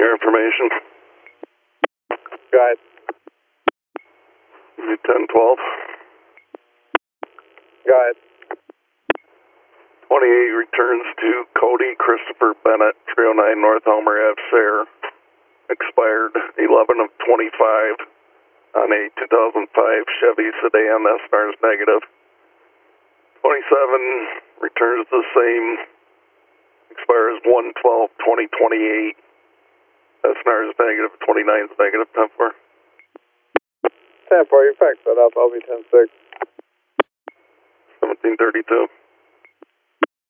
Your information. Go ahead. 1012. Go ahead. 28 returns to Cody Christopher Bennett, 309 North Elmer Ave, Sayre. Expired 11 of 25 on a 2005 Chevy sedan. SNR is negative. 27 returns the same. Expires 1/12/2028. SNR is negative. 29 is negative. 10-4. 10-4, you faxed that up. I'll be 10-6. 1732.